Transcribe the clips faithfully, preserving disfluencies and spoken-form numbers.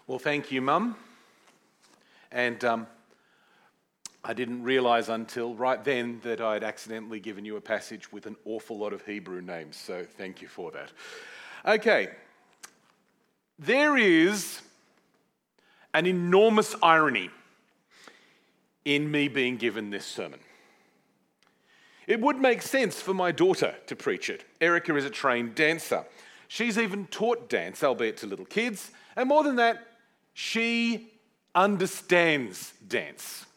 Well, thank you, Mum. And um, I didn't realise until right then that I'd accidentally given you a passage with an awful lot of Hebrew names, so thank you for that. Okay, there is an enormous irony in me being given this sermon. It would make sense for my daughter to preach it. Erica is a trained dancer. She's even taught dance, albeit to little kids, and more than that, she understands dance.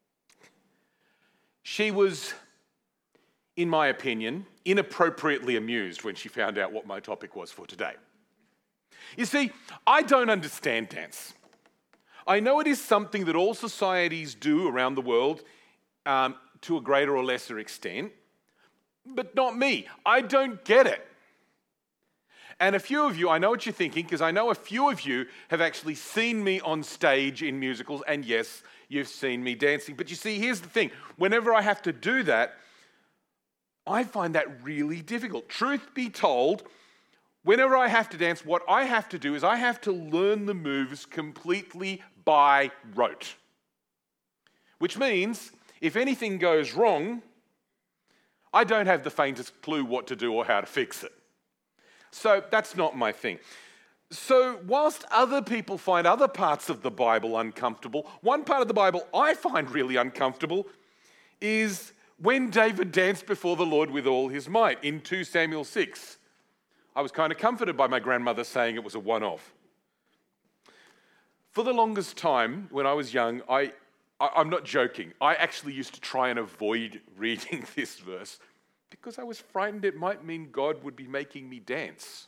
She was, in my opinion, inappropriately amused when she found out what my topic was for today. You see, I don't understand dance. I know it is something that all societies do around the world um, to a greater or lesser extent, but not me. I don't get it. And a few of you, I know what you're thinking, because I know a few of you have actually seen me on stage in musicals, and yes, you've seen me dancing. But you see, here's the thing. Whenever I have to do that, I find that really difficult. Truth be told, whenever I have to dance, what I have to do is I have to learn the moves completely by rote. Which means, if anything goes wrong, I don't have the faintest clue what to do or how to fix it. So that's not my thing. So whilst other people find other parts of the Bible uncomfortable, one part of the Bible I find really uncomfortable is when David danced before the Lord with all his might in Second Samuel six. I was kind of comforted by my grandmother saying it was a one-off. For the longest time, when I was young, I, I, I'm not joking, I actually used to try and avoid reading this verse because I was frightened it might mean God would be making me dance.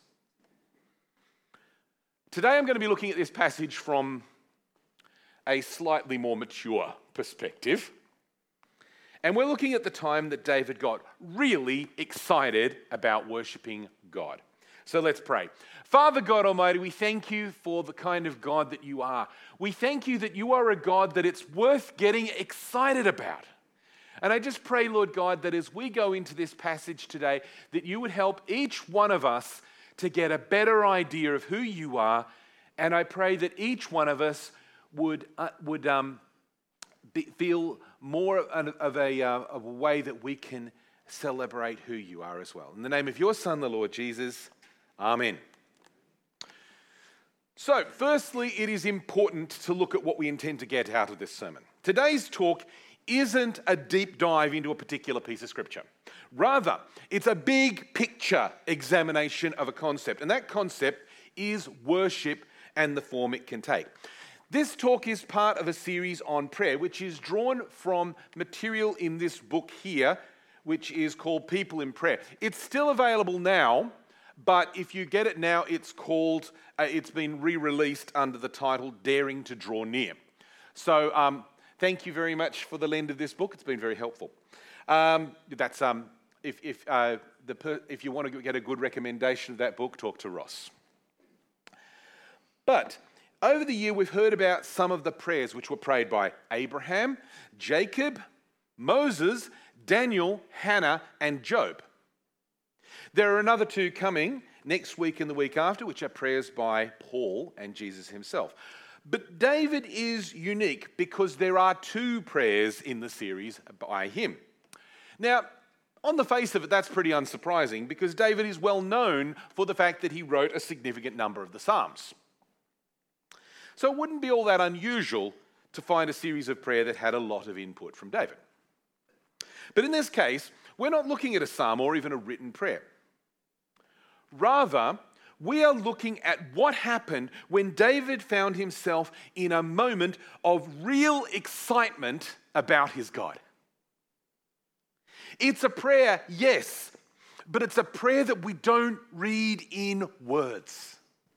Today I'm going to be looking at this passage from a slightly more mature perspective. And we're looking at the time that David got really excited about worshipping God. So let's pray. Father God Almighty, we thank you for the kind of God that you are. We thank you that you are a God that it's worth getting excited about. And I just pray, Lord God, that as we go into this passage today, that you would help each one of us to get a better idea of who you are. And I pray that each one of us would, uh, would um, be, feel more of a, of, a, uh, of a way that we can celebrate who you are as well. In the name of your Son, the Lord Jesus, amen. So, firstly, it is important to look at what we intend to get out of this sermon. Today's talk isn't a deep dive into a particular piece of scripture. Rather, it's a big picture examination of a concept, and that concept is worship and the form it can take. This talk is part of a series on prayer, which is drawn from material in this book here, which is called People in Prayer. It's still available now, but if you get it now, it's called, uh, it's been re-released under the title Daring to Draw Near. So, um, thank you very much for the lend of this book. It's been very helpful. Um, that's um, if if uh, the per- if you want to get a good recommendation of that book, talk to Ross. But over the year, we've heard about some of the prayers which were prayed by Abraham, Jacob, Moses, Daniel, Hannah, and Job. There are another two coming next week and the week after, which are prayers by Paul and Jesus himself. But David is unique because there are two prayers in the series by him. Now, on the face of it, that's pretty unsurprising because David is well known for the fact that he wrote a significant number of the Psalms. So it wouldn't be all that unusual to find a series of prayer that had a lot of input from David. But in this case, we're not looking at a psalm or even a written prayer. Rather, we are looking at what happened when David found himself in a moment of real excitement about his God. It's a prayer, yes, but it's a prayer that we don't read in words.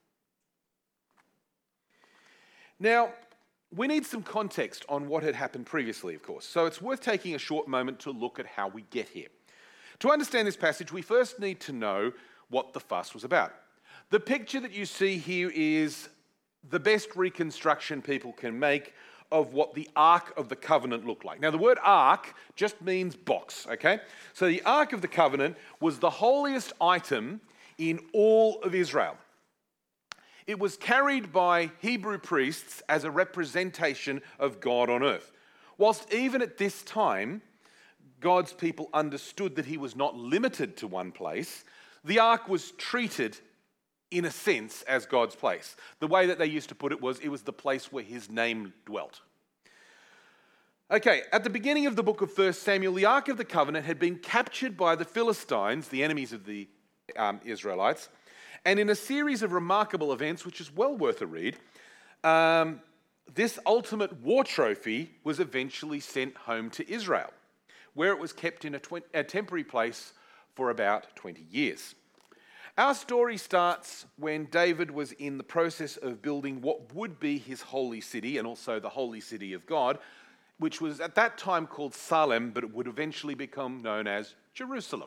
Now, we need some context on what had happened previously, of course, so it's worth taking a short moment to look at how we get here. To understand this passage, we first need to know what the fuss was about. The picture that you see here is the best reconstruction people can make of what the Ark of the Covenant looked like. Now, the word Ark just means box, okay? So the Ark of the Covenant was the holiest item in all of Israel. It was carried by Hebrew priests as a representation of God on earth. Whilst even at this time, God's people understood that he was not limited to one place, the ark was treated, in a sense, as God's place. The way that they used to put it was, it was the place where his name dwelt. Okay, at the beginning of the book of First Samuel, the Ark of the Covenant had been captured by the Philistines, the enemies of the um, Israelites, and in a series of remarkable events, which is well worth a read, um, this ultimate war trophy was eventually sent home to Israel, where it was kept in a, tw- a temporary place for about twenty years. Our story starts when David was in the process of building what would be his holy city and also the holy city of God, which was at that time called Salem, but it would eventually become known as Jerusalem.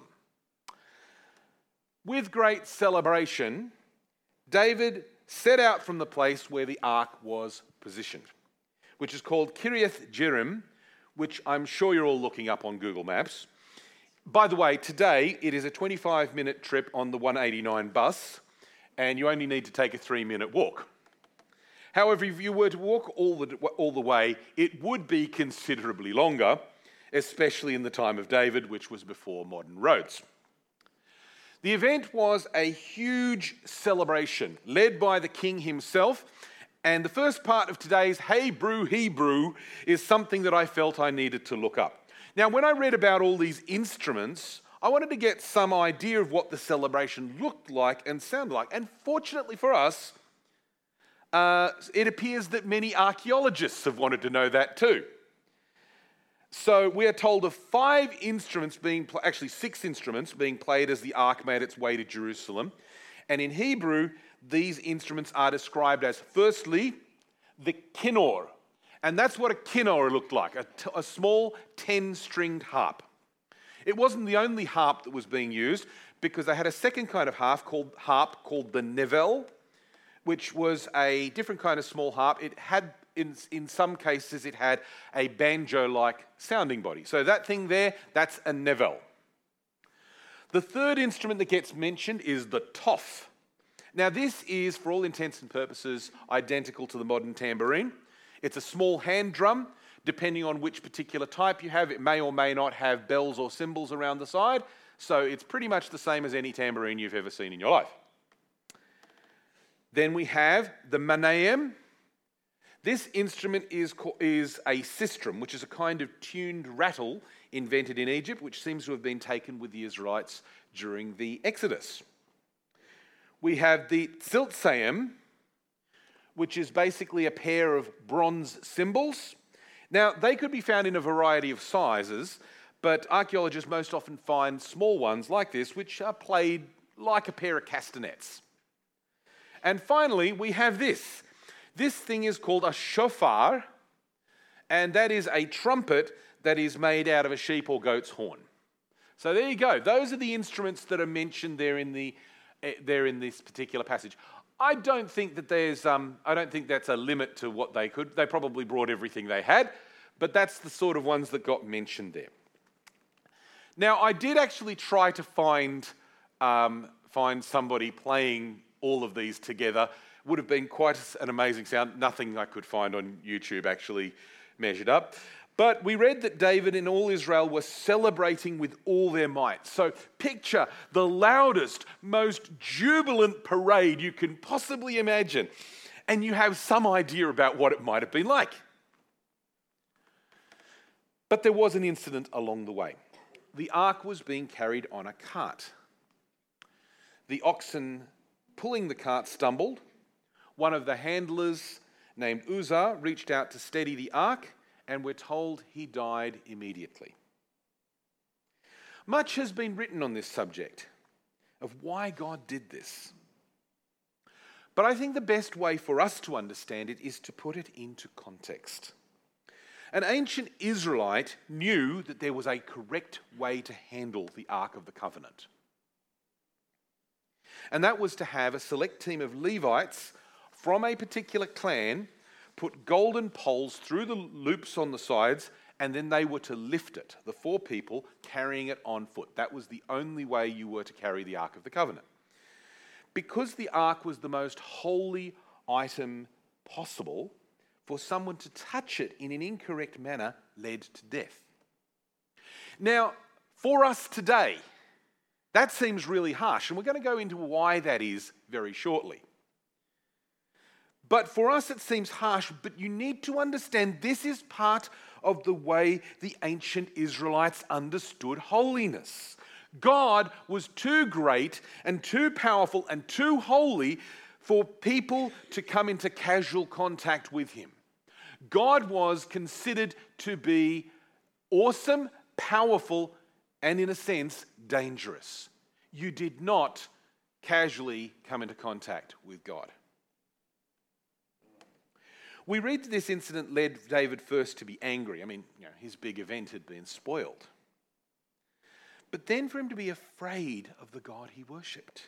With great celebration, David set out from the place where the ark was positioned, which is called Kiriath Jearim, which I'm sure you're all looking up on Google Maps. By the way, today it is a twenty-five minute trip on the one eighty-nine bus, and you only need to take a three minute walk. However, if you were to walk all the, all the way, it would be considerably longer, especially in the time of David, which was before modern roads. The event was a huge celebration led by the king himself, and the first part of today's Hey Brew Hebrew is something that I felt I needed to look up. Now, when I read about all these instruments, I wanted to get some idea of what the celebration looked like and sounded like. And fortunately for us, uh, it appears that many archaeologists have wanted to know that too. So we are told of five instruments being, pl- actually six instruments being played as the ark made its way to Jerusalem. And in Hebrew, these instruments are described as, firstly, the kinnor. And that's what a kinnor looked like, a, t- a small ten-stringed harp. It wasn't the only harp that was being used, because they had a second kind of harp called, harp called the nevel, which was a different kind of small harp. It had, in, in some cases, it had a banjo-like sounding body. So that thing there, that's a nevel. The third instrument that gets mentioned is the tof. Now this is, for all intents and purposes, identical to the modern tambourine. It's a small hand drum. Depending on which particular type you have, it may or may not have bells or cymbals around the side. So it's pretty much the same as any tambourine you've ever seen in your life. Then we have the manayem. This instrument is, is a sistrum, which is a kind of tuned rattle invented in Egypt, which seems to have been taken with the Israelites during the Exodus. We have the tziltzayim, which is basically a pair of bronze cymbals. Now, they could be found in a variety of sizes, but archaeologists most often find small ones like this, which are played like a pair of castanets. And finally, we have this. This thing is called a shofar, and that is a trumpet that is made out of a sheep or goat's horn. So there you go. Those are the instruments that are mentioned there in the uh, there in this particular passage. I don't think that there's um, I don't think that's a limit to what they could. They probably brought everything they had, but that's the sort of ones that got mentioned there. Now, I did actually try to find um, find somebody playing all of these together. Would have been quite an amazing sound. Nothing I could find on YouTube actually measured up. But we read that David and all Israel were celebrating with all their might. So picture the loudest, most jubilant parade you can possibly imagine. And you have some idea about what it might have been like. But there was an incident along the way. The ark was being carried on a cart. The oxen pulling the cart stumbled. One of the handlers, named Uzzah, reached out to steady the ark, and we're told he died immediately. Much has been written on this subject of why God did this. But I think the best way for us to understand it is to put it into context. An ancient Israelite knew that there was a correct way to handle the Ark of the Covenant. And that was to have a select team of Levites from a particular clan put golden poles through the loops on the sides, and then they were to lift it, the four people carrying it on foot. That was the only way you were to carry the Ark of the Covenant. because the ark was the most holy item possible, for someone to touch it in an incorrect manner led to death. Now, for us today, that seems really harsh, and we're going to go into why that is very shortly. But for us, it seems harsh, but you need to understand this is part of the way the ancient Israelites understood holiness. God was too great and too powerful and too holy for people to come into casual contact with him. God was considered to be awesome, powerful, and in a sense, dangerous. You did not casually come into contact with God. We read that this incident led David first to be angry. I mean, you know, his big event had been spoiled. But then for him to be afraid of the God he worshipped.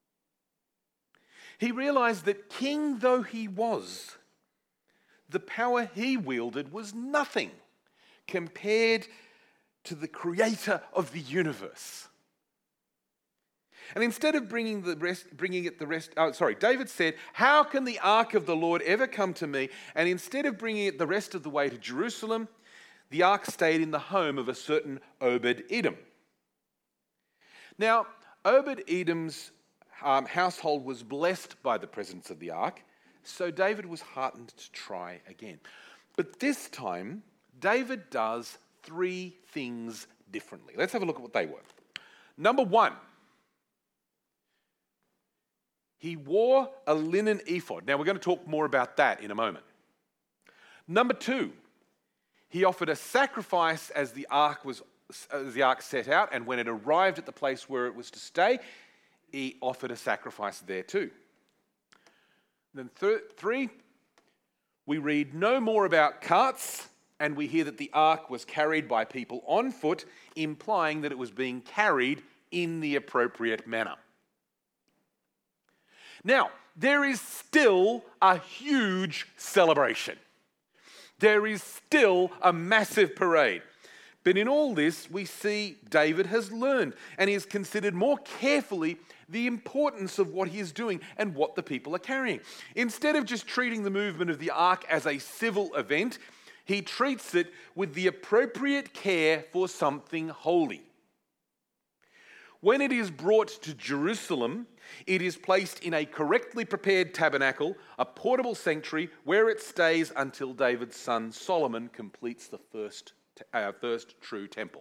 He realized that king though he was, the power he wielded was nothing compared to the creator of the universe. And instead of bringing the rest, bringing it the rest, oh, sorry, David said, "How can the ark of the Lord ever come to me?" And instead of bringing it the rest of the way to Jerusalem, the ark stayed in the home of a certain Obed-Edom. Now, Obed-Edom's um, household was blessed by the presence of the ark, so David was heartened to try again. But this time, David does three things differently. Let's have a look at what they were. Number one, he wore a linen ephod. Now, we're going to talk more about that in a moment. Number two, he offered a sacrifice as the ark was as the ark set out, and when it arrived at the place where it was to stay, he offered a sacrifice there too. Then th- three, we read no more about carts, and we hear that the ark was carried by people on foot, implying that it was being carried in the appropriate manner. Now, there is still a huge celebration. There is still a massive parade. But in all this, we see David has learned and he has considered more carefully the importance of what he is doing and what the people are carrying. Instead of just treating the movement of the ark as a civil event, he treats it with the appropriate care for something holy. When it is brought to Jerusalem, it is placed in a correctly prepared tabernacle, a portable sanctuary, where it stays until David's son Solomon completes the first, uh, first true temple.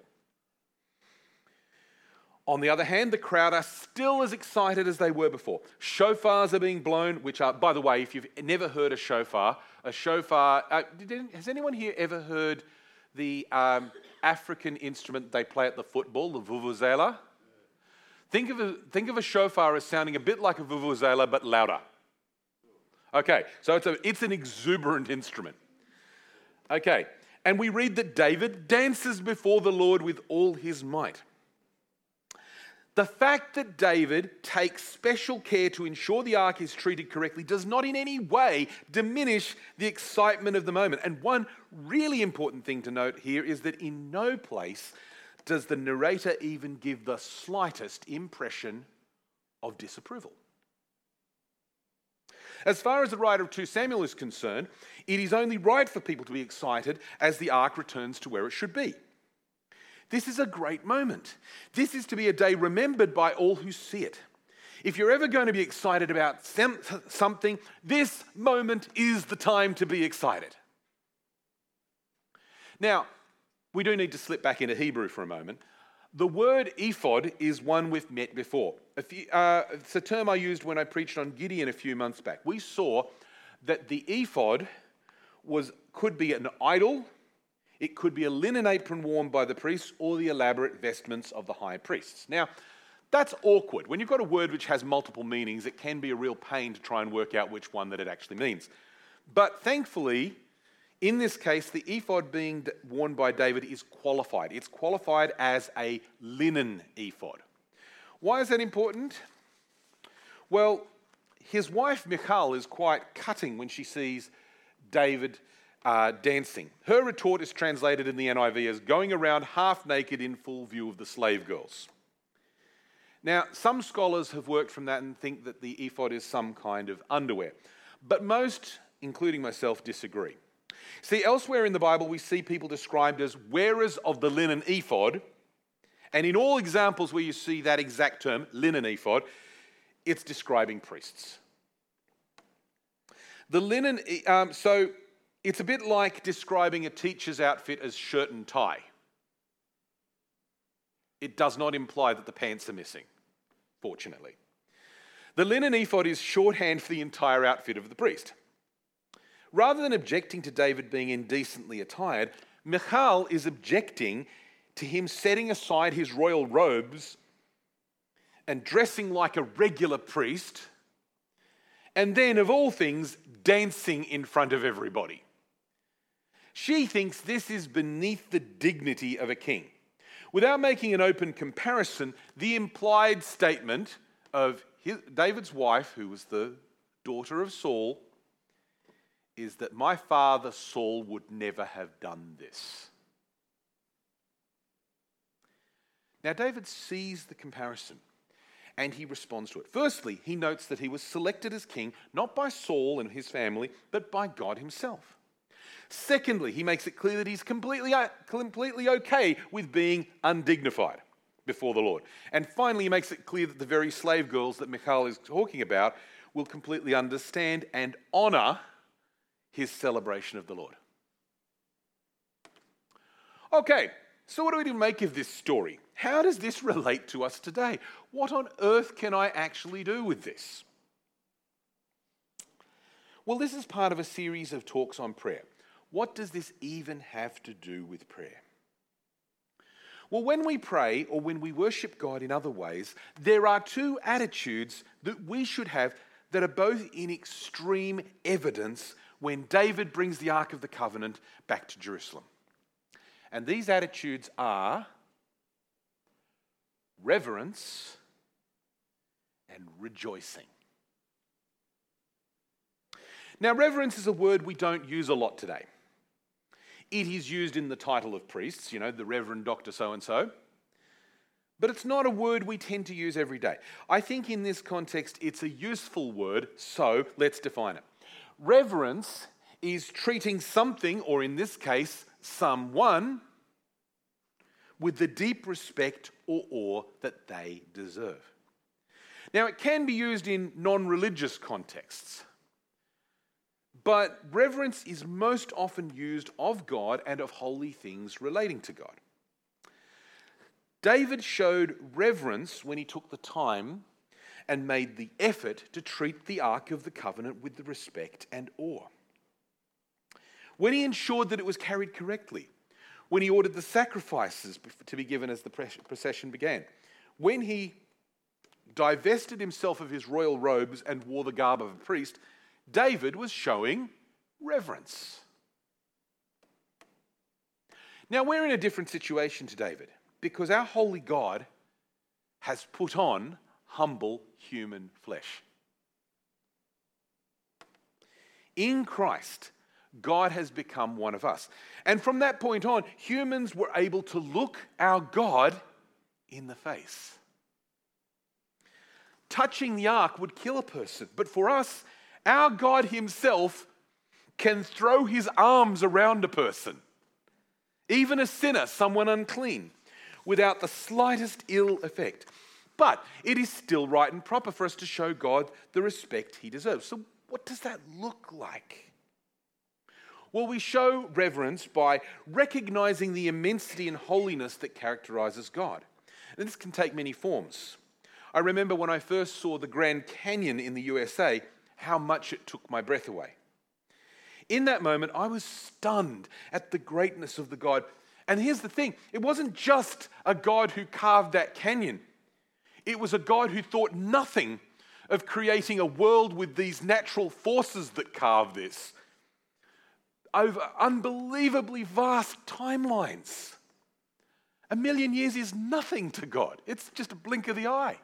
On the other hand, the crowd are still as excited as they were before. Shofars are being blown, which are, by the way, if you've never heard a shofar, a shofar, uh, did, has anyone here ever heard the um, African instrument they play at the football, the vuvuzela? Think of, a, think of a shofar as sounding a bit like a vuvuzela, but louder. Okay, so it's, a, it's an exuberant instrument. Okay, and we read that David dances before the Lord with all his might. The fact that David takes special care to ensure the ark is treated correctly does not in any way diminish the excitement of the moment. And one really important thing to note here is that in no place does the narrator even give the slightest impression of disapproval. As far as the writer of Second Samuel is concerned, it is only right for people to be excited as the ark returns to where it should be. This is a great moment. This is to be a day remembered by all who see it. If you're ever going to be excited about something, this moment is the time to be excited. Now, we do need to slip back into Hebrew for a moment. The word ephod is one we've met before. A few, uh, it's a term I used when I preached on Gideon a few months back. We saw that the ephod was could be an idol, it could be a linen apron worn by the priests, or the elaborate vestments of the high priests. Now, that's awkward. When you've got a word which has multiple meanings, it can be a real pain to try and work out which one that it actually means. But thankfully, in this case, the ephod being worn by David is qualified. It's qualified as a linen ephod. Why is that important? Well, his wife Michal is quite cutting when she sees David uh, dancing. Her retort is translated in the N I V as going around half naked in full view of the slave girls. Now, some scholars have worked from that and think that the ephod is some kind of underwear. But most, including myself, disagree. See, elsewhere in the Bible, we see people described as wearers of the linen ephod. And in all examples where you see that exact term, linen ephod, it's describing priests. The linen, um, so it's a bit like describing a teacher's outfit as shirt and tie. It does not imply that the pants are missing, fortunately. The linen ephod is shorthand for the entire outfit of the priest. Rather than objecting to David being indecently attired, Michal is objecting to him setting aside his royal robes and dressing like a regular priest, and then, of all things, dancing in front of everybody. She thinks this is beneath the dignity of a king. Without making an open comparison, the implied statement of his, David's wife, who was the daughter of Saul, is that my father Saul would never have done this. Now, David sees the comparison and he responds to it. Firstly, he notes that he was selected as king not by Saul and his family, but by God himself. Secondly, he makes it clear that he's completely, completely okay with being undignified before the Lord. And finally, he makes it clear that the very slave girls that Michal is talking about will completely understand and honour his celebration of the Lord. Okay, so what do we make of this story? How does this relate to us today? What on earth can I actually do with this? Well, this is part of a series of talks on prayer. What does this even have to do with prayer? Well, when we pray or when we worship God in other ways, there are two attitudes that we should have that are both in extreme evidence when David brings the Ark of the Covenant back to Jerusalem. And these attitudes are reverence and rejoicing. Now, reverence is a word we don't use a lot today. It is used in the title of priests, you know, the Reverend Doctor so-and-so. But it's not a word we tend to use every day. I think in this context, it's a useful word, so let's define it. Reverence is treating something, or in this case, someone, with the deep respect or awe that they deserve. Now, it can be used in non-religious contexts, but reverence is most often used of God and of holy things relating to God. David showed reverence when he took the time and made the effort to treat the Ark of the Covenant with the respect and awe. When he ensured that it was carried correctly, when he ordered the sacrifices to be given as the procession began, when he divested himself of his royal robes and wore the garb of a priest, David was showing reverence. Now, we're in a different situation to David because our holy God has put on humble human flesh. In Christ, God has become one of us. And from that point on, humans were able to look our God in the face. Touching the ark would kill a person, but for us, our God himself can throw his arms around a person, even a sinner, someone unclean, without the slightest ill effect. But it is still right and proper for us to show God the respect he deserves. So what does that look like? Well, we show reverence by recognizing the immensity and holiness that characterizes God. And this can take many forms. I remember when I first saw the Grand Canyon in the U S A, how much it took my breath away. In that moment, I was stunned at the greatness of the God. And here's the thing, it wasn't just a God who carved that canyon. It was a God who thought nothing of creating a world with these natural forces that carve this over unbelievably vast timelines. A million years is nothing to God. It's just a blink of the eye.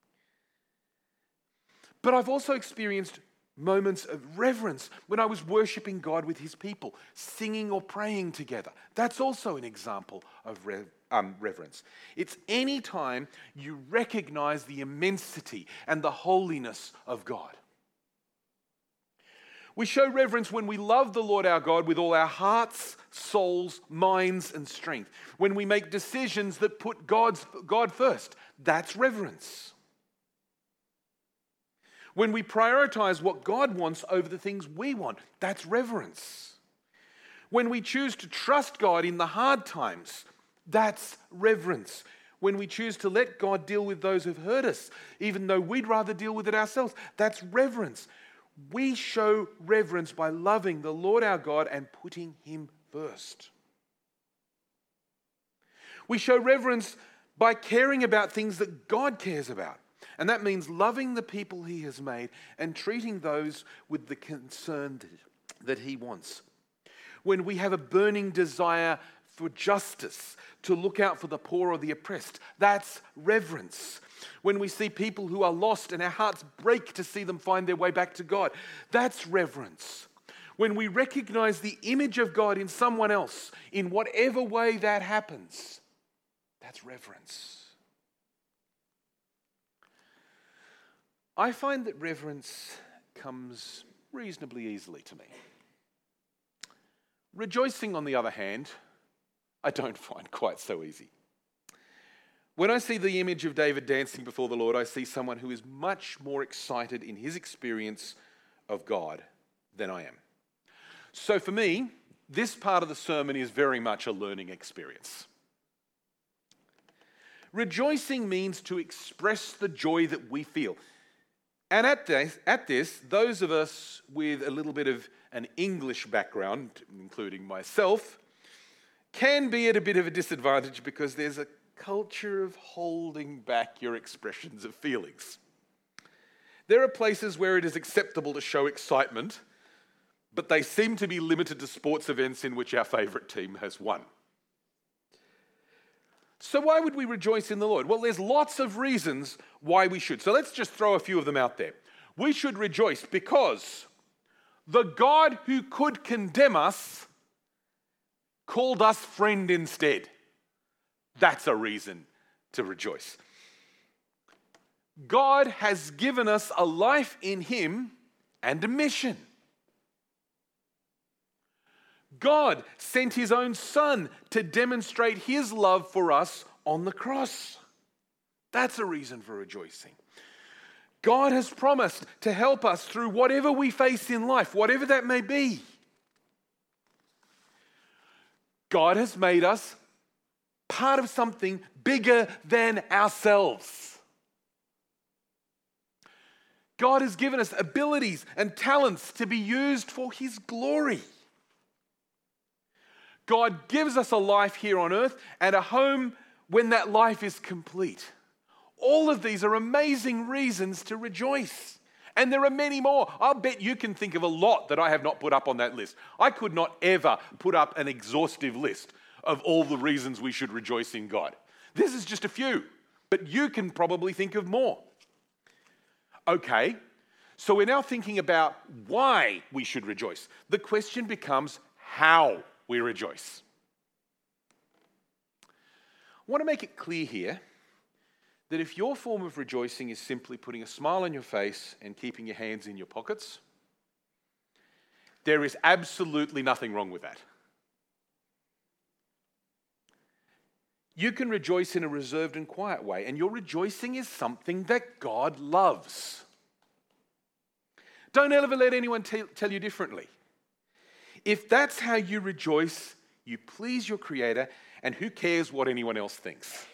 But I've also experienced moments of reverence when I was worshiping God with his people, singing or praying together. That's also an example of, rev- um, reverence. It's any time you recognize the immensity and the holiness of God. We show reverence when we love the Lord our God with all our hearts, souls, minds, and strength. When we make decisions that put God's, God first, that's reverence. When we prioritize what God wants over the things we want, that's reverence. When we choose to trust God in the hard times, that's reverence. When we choose to let God deal with those who've hurt us, even though we'd rather deal with it ourselves, that's reverence. We show reverence by loving the Lord our God and putting Him first. We show reverence by caring about things that God cares about. And that means loving the people He has made and treating those with the concern that He wants. When we have a burning desire for justice, to look out for the poor or the oppressed, that's reverence. When we see people who are lost and our hearts break to see them find their way back to God, that's reverence. When we recognize the image of God in someone else, in whatever way that happens, that's reverence. I find that reverence comes reasonably easily to me. Rejoicing, on the other hand, I don't find quite so easy. When I see the image of David dancing before the Lord, I see someone who is much more excited in his experience of God than I am. So for me, this part of the sermon is very much a learning experience. Rejoicing means to express the joy that we feel. And at this, at this, those of us with a little bit of an English background, including myself, can be at a bit of a disadvantage because there's a culture of holding back your expressions of feelings. There are places where it is acceptable to show excitement, but they seem to be limited to sports events in which our favourite team has won. So why would we rejoice in the Lord? Well, there's lots of reasons why we should. So let's just throw a few of them out there. We should rejoice because the God who could condemn us called us friend instead. That's a reason to rejoice. God has given us a life in Him and a mission. God sent His own Son to demonstrate His love for us on the cross. That's a reason for rejoicing. God has promised to help us through whatever we face in life, whatever that may be. God has made us part of something bigger than ourselves. God has given us abilities and talents to be used for His glory. God gives us a life here on earth and a home when that life is complete. All of these are amazing reasons to rejoice. And there are many more. I'll bet you can think of a lot that I have not put up on that list. I could not ever put up an exhaustive list of all the reasons we should rejoice in God. This is just a few, but you can probably think of more. Okay, so we're now thinking about why we should rejoice. The question becomes how we rejoice. I want to make it clear here that if your form of rejoicing is simply putting a smile on your face and keeping your hands in your pockets, there is absolutely nothing wrong with that. You can rejoice in a reserved and quiet way, and your rejoicing is something that God loves. Don't ever let anyone t- tell you differently. If that's how you rejoice, you please your Creator, and who cares what anyone else thinks?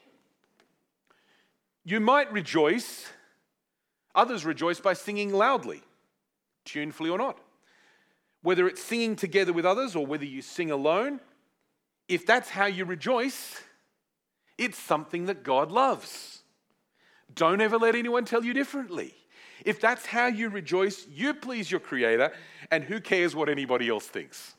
You might rejoice, others rejoice by singing loudly, tunefully or not. Whether it's singing together with others or whether you sing alone, if that's how you rejoice, it's something that God loves. Don't ever let anyone tell you differently. If that's how you rejoice, you please your Creator, and who cares what anybody else thinks?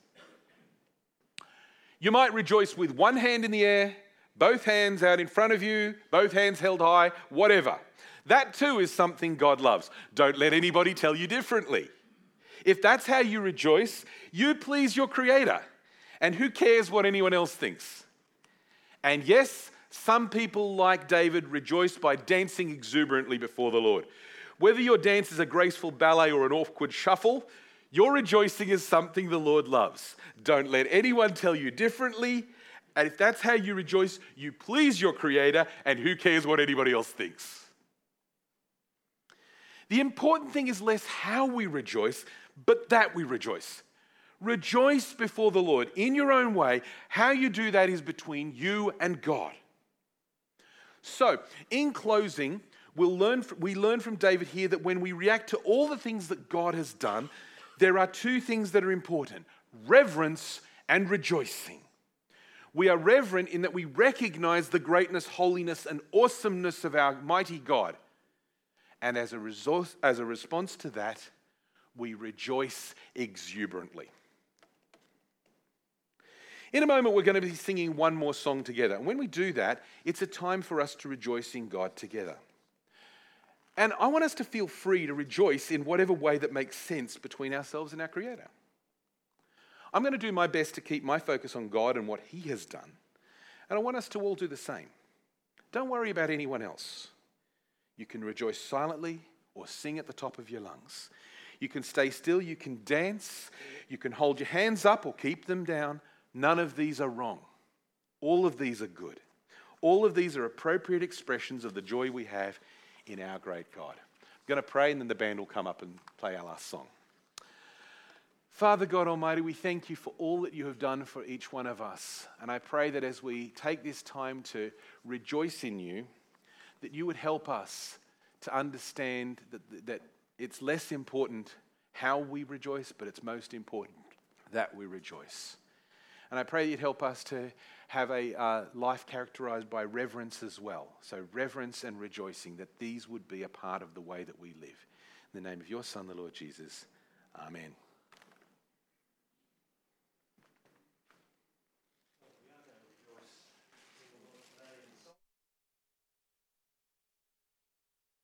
You might rejoice with one hand in the air, both hands out in front of you, both hands held high, whatever. That too is something God loves. Don't let anybody tell you differently. If that's how you rejoice, you please your Creator, and who cares what anyone else thinks? And yes, some people, like David, rejoice by dancing exuberantly before the Lord. Whether your dance is a graceful ballet or an awkward shuffle, your rejoicing is something the Lord loves. Don't let anyone tell you differently. And if that's how you rejoice, you please your Creator, and who cares what anybody else thinks? The important thing is less how we rejoice, but that we rejoice. Rejoice before the Lord in your own way. How you do that is between you and God. So, in closing, we'll learn, we learn from David here that when we react to all the things that God has done, there are two things that are important: reverence and rejoicing. We are reverent in that we recognize the greatness, holiness, and awesomeness of our mighty God. And as a, resource, as a response to that, we rejoice exuberantly. In a moment, we're going to be singing one more song together. And when we do that, it's a time for us to rejoice in God together. And I want us to feel free to rejoice in whatever way that makes sense between ourselves and our Creator. I'm going to do my best to keep my focus on God and what He has done. And I want us to all do the same. Don't worry about anyone else. You can rejoice silently or sing at the top of your lungs. You can stay still, you can dance, you can hold your hands up or keep them down. None of these are wrong. All of these are good. All of these are appropriate expressions of the joy we have in our great God. I'm going to pray, and then the band will come up and play our last song. Father God Almighty, we thank you for all that you have done for each one of us. And I pray that as we take this time to rejoice in you, that you would help us to understand that, that it's less important how we rejoice, but it's most important that we rejoice. And I pray you'd help us to have a uh, life characterized by reverence as well. So reverence and rejoicing, that these would be a part of the way that we live. In the name of your Son, the Lord Jesus. Amen.